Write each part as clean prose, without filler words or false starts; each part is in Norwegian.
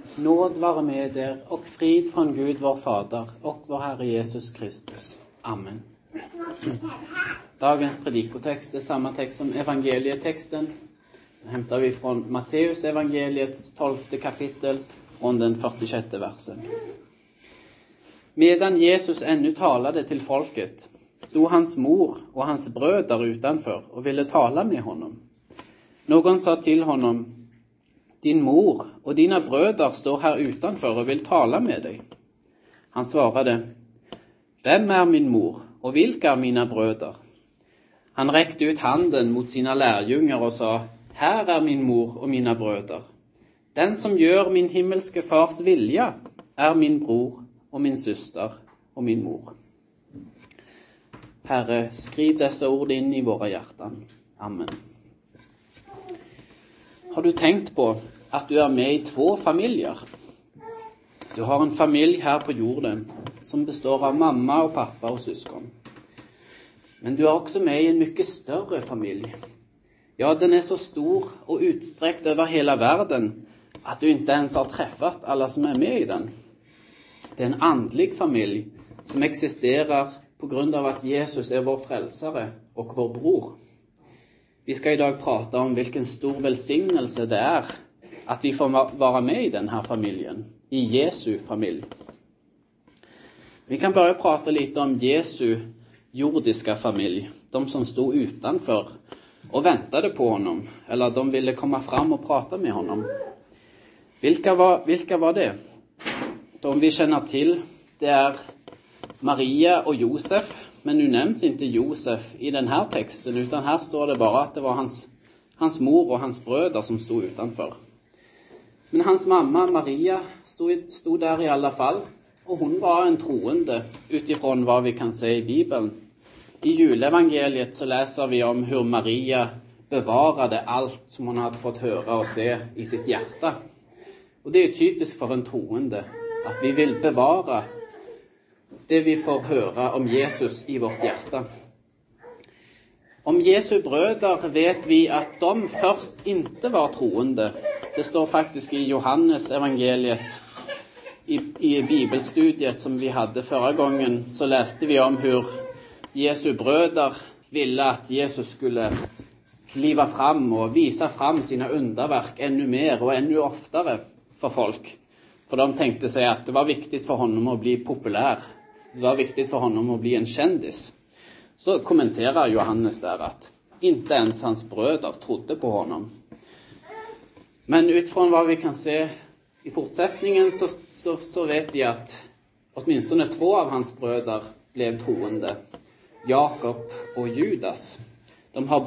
Nåd vare med er och frid från Gud vår Fader och vår Herre Jesus Kristus. Amen. Dagens predikotekst är samma text som evangelietexten. Den hämtar vi från Matteus evangeliets 12 kapitel från den 46 versen. Medan Jesus ännu talade till folket stod hans mor och hans bröder utanför och ville tala med honom. Någon sa till honom: din mor och dina bröder står här utanför och vill tala med dig. Han svarade: vem är min mor och vilka är mina bröder? Han räckte ut handen mot sina lärjungar och sa: här är min mor och mina bröder. Den som gör min himmelske fars vilja är min bror och min syster och min mor. Herre, skriv dessa ord in i våra hjärtan. Amen. Har du tänkt på att du är med i 2 familjer? Du har en familj här på jorden som består av mamma och pappa och syskon. Men du är också med i en mycket större familj. Ja, den är så stor och utsträckt över hela världen att du inte ens har träffat alla som är med i den. Det är en andlig familj som existerar på grund av att Jesus är vår frälsare och vår bror. Vi ska idag prata om vilken stor välsignelse det är att vi får vara med i den här familjen, i Jesu familj. Vi kan börja prata lite om Jesu jordiska familj, de som stod utanför och väntade på honom, eller de ville komma fram och prata med honom. Vilka var det? De vi känner till, det är Maria och Josef, men nu nämns inte Josef i den här texten, utan här står det bara att det var hans mor och hans bröder som stod utanför. Men hans mamma Maria stod där i alla fall, och hon var en troende utifrån vad vi kan se i Bibeln. I julevangeliet så läser vi om hur Maria bevarade allt som hon hade fått höra och se i sitt hjärta. Och det är typiskt för en troende att vi vill bevara det vi får höra om Jesus i vårt hjärta. Om Jesu bröder vet vi att de först inte var troende. Det står faktiskt i Johannes evangeliet. I bibelstudiet som vi hade förra gången så läste vi om hur Jesu bröder ville att Jesus skulle kliva fram och visa fram sina underverk ännu mer och ännu oftare för folk. För de tänkte sig att det var viktigt för honom att bli populär. Det var viktigt för honom att bli en kändis. Så kommenterar Johannes där att inte ens hans bröder trodde på honom. Men utifrån vad vi kan se i fortsättningen så vet vi att åtminstone 2 av hans bröder blev troende. Jakob och Judas. De har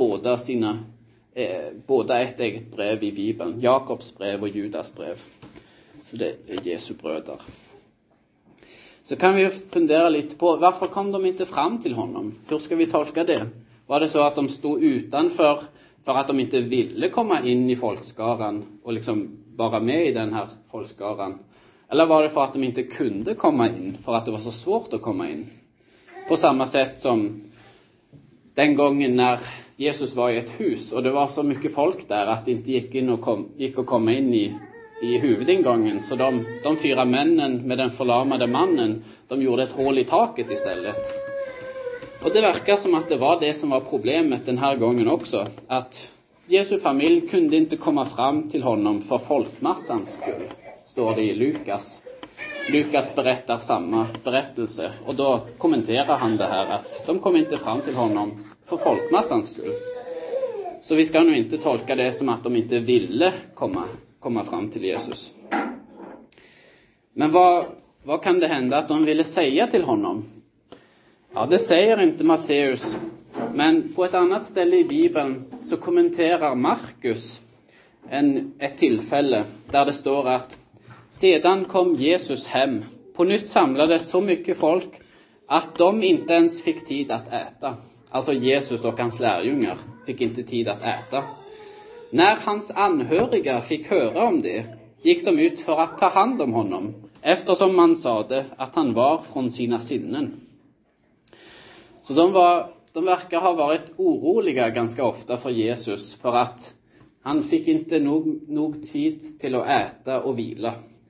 båda ett eget brev i Bibeln. Jakobs brev och Judas brev. Så det är Jesu bröder. Så kan vi fundera lite på varför kom de inte fram till honom? Hur ska vi tolka det? Var det så att de stod utanför för att de inte ville komma in i folkskaran och liksom vara med i den här folkskaran? Eller var det för att de inte kunde komma in för att det var så svårt att komma in? På samma sätt som den gången när Jesus var i ett hus och det var så mycket folk där att det inte gick att komma in i huvudingången. Så de 4 männen med den förlamade mannen, de gjorde ett hål i taket istället. Och det verkar som att det var det som var problemet den här gången också. Att Jesu familj kunde inte komma fram till honom för folkmassans skull, står det i Lukas. Lukas berättar samma berättelse och då kommenterar han det här att de kom inte fram till honom för folkmassans skull. Så vi ska nog inte tolka det som att de inte ville komma fram till Jesus. Men vad kan det hända att de ville säga till honom? Ja, det säger inte Matteus. Men på ett annat ställe i Bibeln så kommenterar Markus ett tillfälle där det står att sedan kom Jesus hem. På nytt samlades så mycket folk att de inte ens fick tid att äta. Alltså Jesus och hans lärjungar fick inte tid att äta. När hans anhöriga fick höra om det gick de ut för att ta hand om honom, eftersom man sade att han var från sina sinnen. Så de verkar ha varit oroliga ganska ofta för Jesus för att han fick inte nog tid till att äta och vila.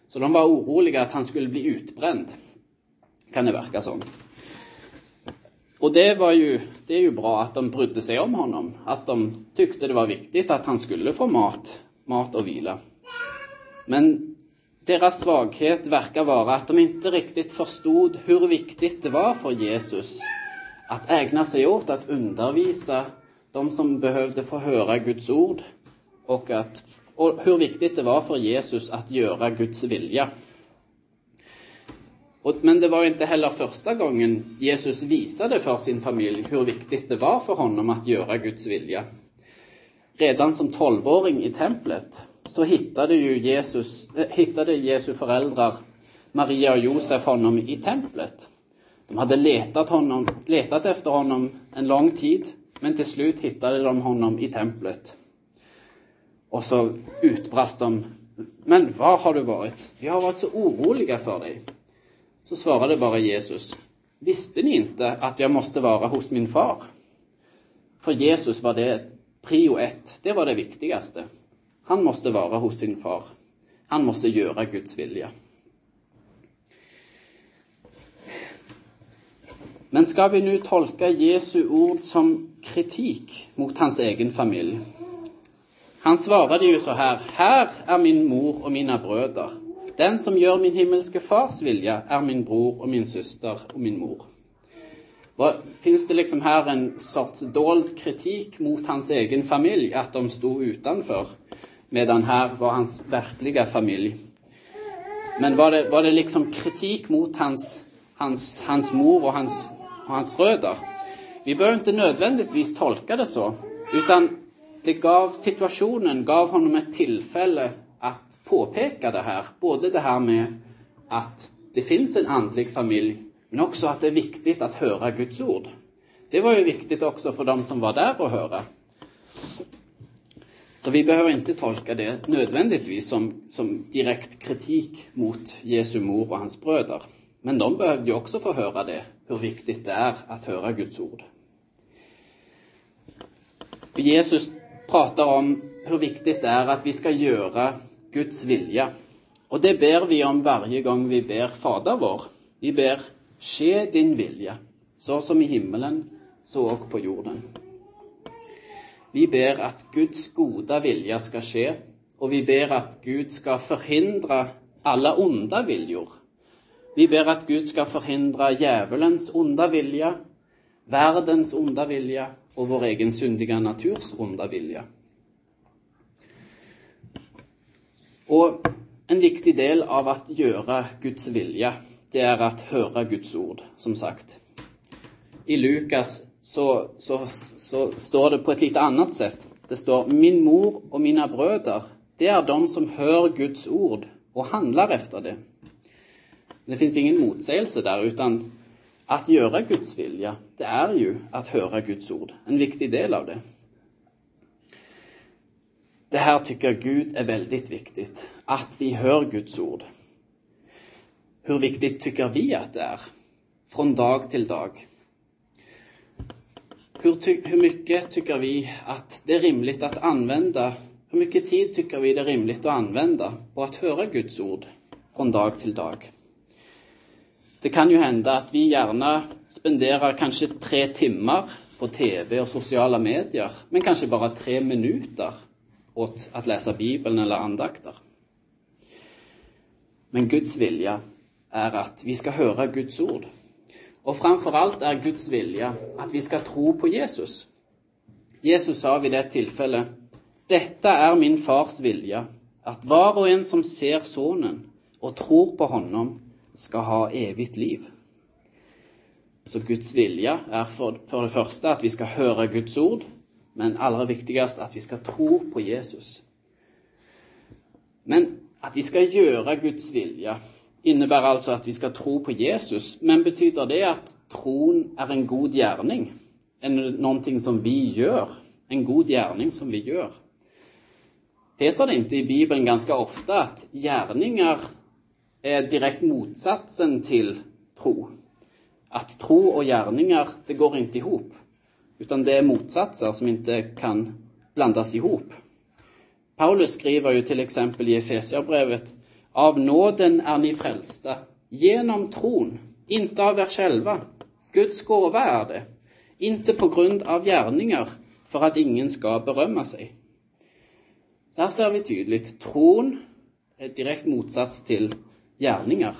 Så de var oroliga at han skulle bli utbränd. Kan det verka sånn. Och det är ju bra att de brydde sig om honom. Att de tyckte det var viktigt att han skulle få mat och vila. Men deras svaghet verkar vara att de inte riktigt förstod hur viktigt det var för Jesus att ägna sig åt att undervisa de som behövde få höra Guds ord och hur viktigt det var för Jesus att göra Guds vilja. Men det var inte heller första gången Jesus visade för sin familj hur viktigt det var för honom att göra Guds vilja. Redan som 12-åring i templet så hittade Jesu föräldrar Maria och Josef honom i templet. De hade letat efter honom en lång tid, men till slut hittade de honom i templet. Och så utbrast de: men var har du varit? Vi har varit så oroliga för dig. Så svarade bara Jesus: visste ni inte att jag måste vara hos min far? För Jesus var det prio 1. Det var det viktigaste. Han måste vara hos sin far. Han måste göra Guds vilja. Men ska vi nu tolka Jesu ord som kritik mot hans egen familj? Han svarade ju så här: här är min mor och mina bröder. Den som gör min himmelske fars vilja är min bror och min syster och min mor. Finns det liksom här en sorts dold kritik mot hans egen familj, att de stod utanför, medan här var hans verkliga familj? Men var det liksom kritik mot hans mor och hans bröder? Vi bör inte nödvändigtvis tolka det så, utan situationen gav honom ett tillfälle att påpeka det här. Både det här med att det finns en andlig familj, men också att det är viktigt att höra Guds ord. Det var ju viktigt också för dem som var där att höra. Så vi behöver inte tolka det nödvändigtvis som direkt kritik mot Jesu mor och hans bröder. Men de behövde ju också få höra det, hur viktigt det är att höra Guds ord. Jesus pratar om hur viktigt det är att vi ska göra Guds vilja. Och det ber vi om varje gång vi ber Fader vår. Vi ber: ske din vilja, så som i himmelen, så och på jorden. Vi ber att Guds goda vilja ska ske, och vi ber att Gud ska förhindra alla onda viljor. Vi ber att Gud ska förhindra djävulens onda vilja, världens onda vilja och vår egen syndiga naturs onda vilja. Och en viktig del av att göra Guds vilja, det är att höra Guds ord, som sagt. I Lukas så står det på ett lite annat sätt. Det står: min mor och mina bröder, det är de som hör Guds ord och handlar efter det. Det finns ingen motsägelse där, utan att göra Guds vilja, det är ju att höra Guds ord. En viktig del av det. Det här tycker Gud är väldigt viktigt, att vi hör Guds ord. Hur viktigt tycker vi att det är? Från dag till dag. Hur mycket tycker vi att det är rimligt att använda? Hur mycket tid tycker vi det är rimligt att använda på att höra Guds ord från dag till dag? Det kan ju hända att vi gärna spenderar kanske 3 timmar på tv och sociala medier, men kanske bara 3 minuter åt att läsa Bibeln eller andakter. Men Guds vilja är att vi ska höra Guds ord. Och framförallt är Guds vilja att vi ska tro på Jesus. Jesus sa vid ett tillfälle: detta är min fars vilja, att var och en som ser sonen och tror på honom ska ha evigt liv. Så Guds vilja är för det första att vi ska höra Guds ord, men allra viktigast att vi ska tro på Jesus. Men att vi ska göra Guds vilja innebär alltså att vi ska tro på Jesus. Men betyder det att tron är en god gärning? Eller någonting som vi gör? En god gärning som vi gör? Heter det inte i Bibeln ganska ofta att gärningar är direkt motsatsen till tro? Att tro och gärningar, det går inte ihop. Utan det är motsatser som inte kan blandas ihop. Paulus skriver ju till exempel i Efesierbrevet Av nåden är ni frälsta, genom tron, inte av er själva. Guds gåva är det, inte på grund av gärningar, för att ingen ska berömma sig. Så här ser vi tydligt, tron är direkt motsats till gärningar.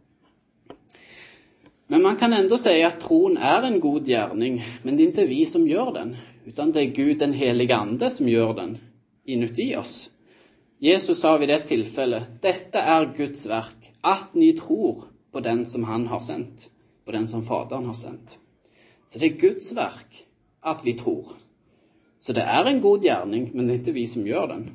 Men man kan ändå säga att tron är en god gärning, men det är inte vi som gör den, utan det är Gud, den heliga ande, som gör den inuti oss. Jesus sa vid ett tillfälle, detta är Guds verk, att ni tror på den som han har sänt, på den som Fadern har sänt. Så det är Guds verk att vi tror. Så det är en god gärning, men det är inte vi som gör den.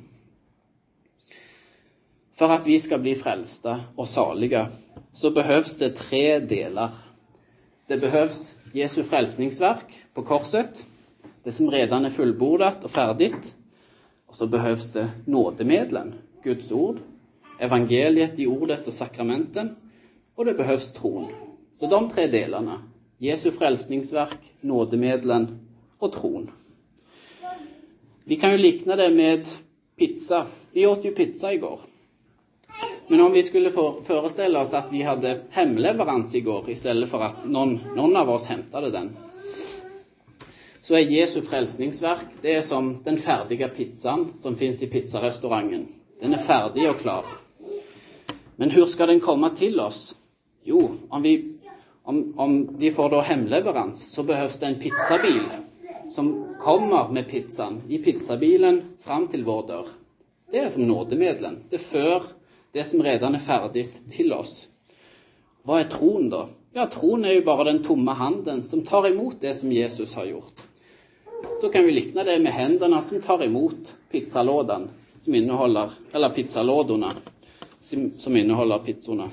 För att vi ska bli frälsta och saliga så behövs det 3 delar. Det behövs Jesu frälsningsverk på korset, det som redan är fullbordat och färdigt. Och så behövs det nådemedlen, Guds ord, evangeliet i ordet och sakramenten, och det behövs tron. Så de 3 delarna, Jesu frälsningsverk, nådemedlen och tron. Vi kan ju likna det med pizza. Vi åt ju pizza igår. Men om vi skulle föreställa oss att vi hade hemleverans igår istället för att någon av oss hämtade den, så är Jesu frälsningsverk, det är som den färdiga pizzan som finns i pizzarestaurangen. Den är färdig och klar. Men hur ska den komma till oss? Jo, om vi får då hemleverans så behövs det en pizzabil som kommer med pizzan i pizzabilen fram till vår dörr. Det är som nådemedlen. Det för det som redan är färdigt till oss. Vad är tron då? Ja, tron är ju bara den tomma handen som tar emot det som Jesus har gjort. Då kan vi likna det med händerna som tar emot pizzalådan som innehåller, eller pizzalådorna som innehåller pizzorna.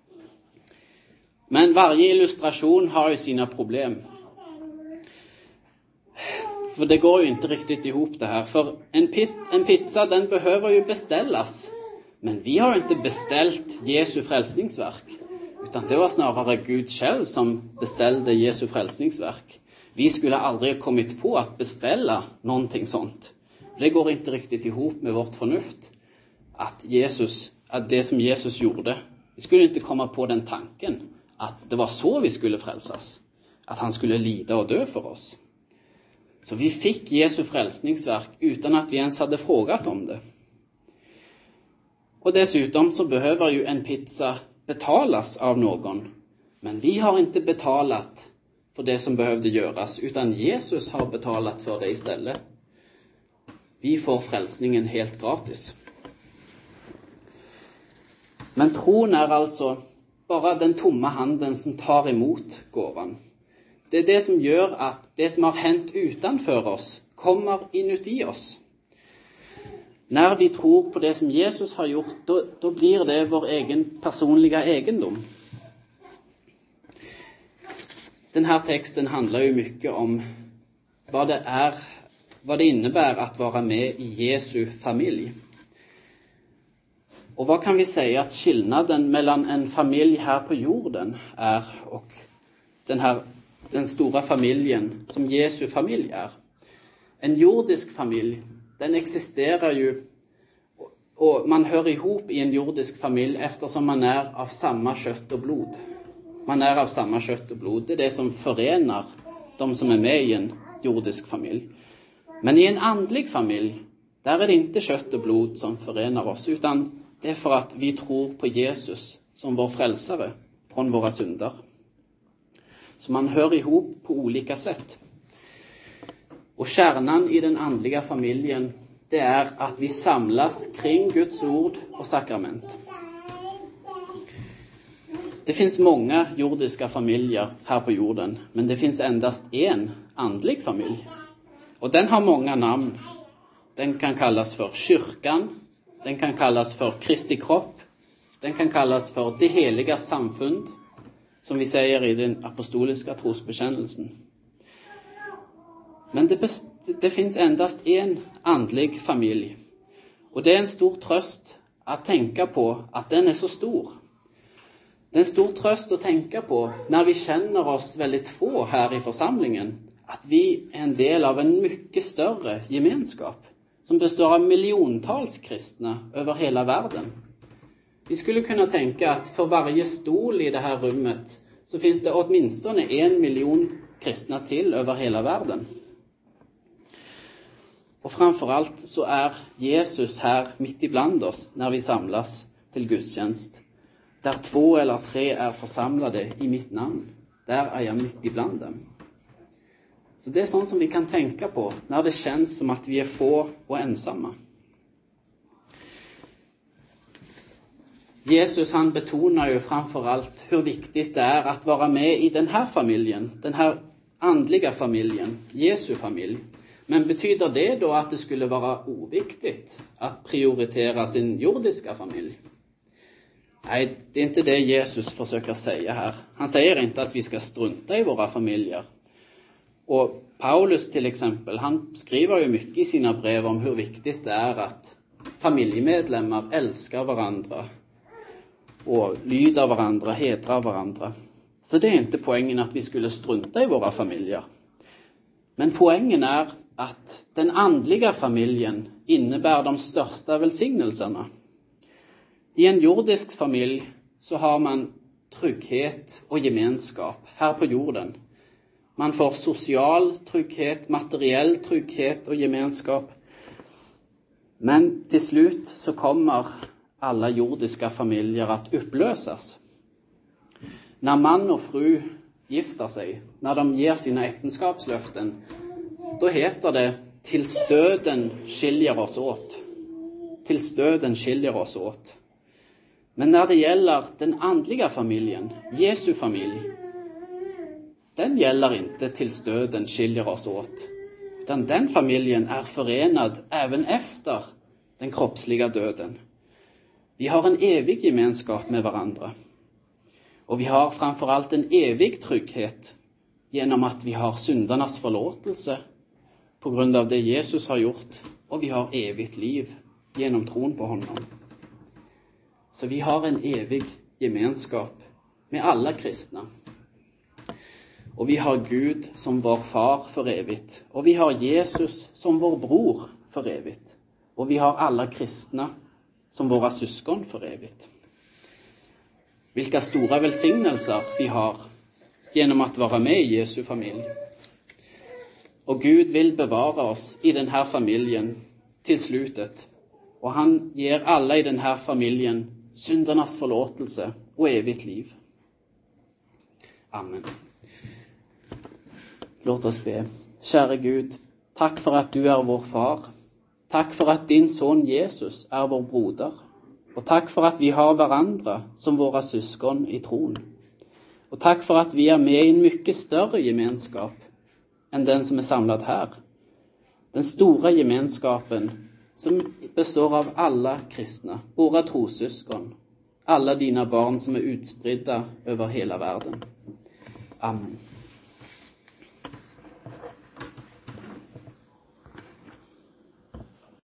Men varje illustration har ju sina problem. För det går ju inte riktigt ihop det här. För en pizza, den behöver ju beställas. Men vi har inte beställt Jesu frälsningsverk. Utan det var snarare Gud själv som beställde Jesu frälsningsverk. Vi skulle aldrig kommit på att beställa någonting sånt. Det går inte riktigt ihop med vårt förnuft. Att det som Jesus gjorde, vi skulle inte komma på den tanken. Att det var så vi skulle frälsas. Att han skulle lida och dö för oss. Så vi fick Jesu frälsningsverk utan att vi ens hade frågat om det. Och dessutom så behöver ju en pizza betalas av någon. Men vi har inte betalat för det som behövde göras, utan Jesus har betalat för det istället. Vi får frälsningen helt gratis. Men tron är alltså bara den tomma handen som tar emot gåvan. Det är det som gör att det som har hänt utanför oss kommer inuti oss. När vi tror på det som Jesus har gjort, då blir det vår egen personliga egendom. Den här texten handlar ju mycket om vad det innebär att vara med i Jesu familj. Och vad kan vi säga att skillnaden mellan en familj här på jorden är och den stora familjen som Jesu familj är? En jordisk familj, den existerar ju och man hör ihop i en jordisk familj eftersom man är av samma kött och blod. Man är av samma kött och blod. Det är det som förenar de som är med i en jordisk familj. Men i en andlig familj, där är det inte kött och blod som förenar oss, utan det är för att vi tror på Jesus som vår frälsare från våra synder. Så man hör ihop på olika sätt. Och kärnan i den andliga familjen, det är att vi samlas kring Guds ord och sakrament. Det finns många jordiska familjer här på jorden, men det finns endast en andlig familj. Och den har många namn. Den kan kallas för kyrkan, den kan kallas för Kristi kropp, den kan kallas för det heliga samfund, som vi säger i den apostoliska trosbekännelsen. Men det finns endast en andlig familj. Och det är en stor tröst att tänka på att den är så stor. Det är en stor tröst att tänka på när vi känner oss väldigt få här i församlingen. Att vi är en del av en mycket större gemenskap som består av miljontals kristna över hela världen. Vi skulle kunna tänka att för varje stol i det här rummet så finns det åtminstone 1 miljon kristna till över hela världen. Och framförallt så är Jesus här mitt ibland oss när vi samlas till gudstjänst. Där 2 eller 3 är församlade i mitt namn, där är jag mitt ibland dem. Så det är sånt som vi kan tänka på när det känns som att vi är få och ensamma. Jesus han betonar ju framförallt hur viktigt det är att vara med i den här familjen, den här andliga familjen, Jesu familj. Men betyder det då att det skulle vara oviktigt att prioritera sin jordiska familj? Nej, det är inte det Jesus försöker säga här. Han säger inte att vi ska strunta i våra familjer. Och Paulus till exempel, han skriver ju mycket i sina brev om hur viktigt det är att familjemedlemmar älskar varandra och lyder varandra, hedrar varandra. Så det är inte poängen att vi skulle strunta i våra familjer. Men poängen är att den andliga familjen innebär de största välsignelserna. I en jordisk familj så har man trygghet och gemenskap här på jorden. Man får social trygghet, materiell trygghet och gemenskap. Men till slut så kommer alla jordiska familjer att upplösas. När man och fru gifter sig, när de ger sina äktenskapslöften, då heter det tills döden skiljer oss åt. Tills döden skiljer oss åt. Men när det gäller den andliga familjen, Jesu familj, den gäller inte tills döden skiljer oss åt. Utan den familjen är förenad även efter den kroppsliga döden. Vi har en evig gemenskap med varandra. Och vi har framförallt en evig trygghet genom att vi har syndarnas förlåtelse på grund av det Jesus har gjort. Och vi har evigt liv genom tron på honom. Så vi har en evig gemenskap med alla kristna. Och vi har Gud som vår far för evigt. Och vi har Jesus som vår bror för evigt. Och vi har alla kristna som våra syskon för evigt. Vilka stora välsignelser vi har genom att vara med i Jesu familj. Och Gud vill bevara oss i den här familjen till slutet. Och han ger alla i den här familjen syndernas förlåtelse och evigt liv. Amen. Låt oss be. Käre Gud, tack för att du är vår far. Tack för att din son Jesus är vår broder. Och tack för att vi har varandra som våra syskon i tron. Och tack för att vi är med i en mycket större gemenskap än den som är samlad här. Den stora gemenskapen som består av alla kristna, våra trossyskon, alla dina barn som är utspridda över hela världen. Amen.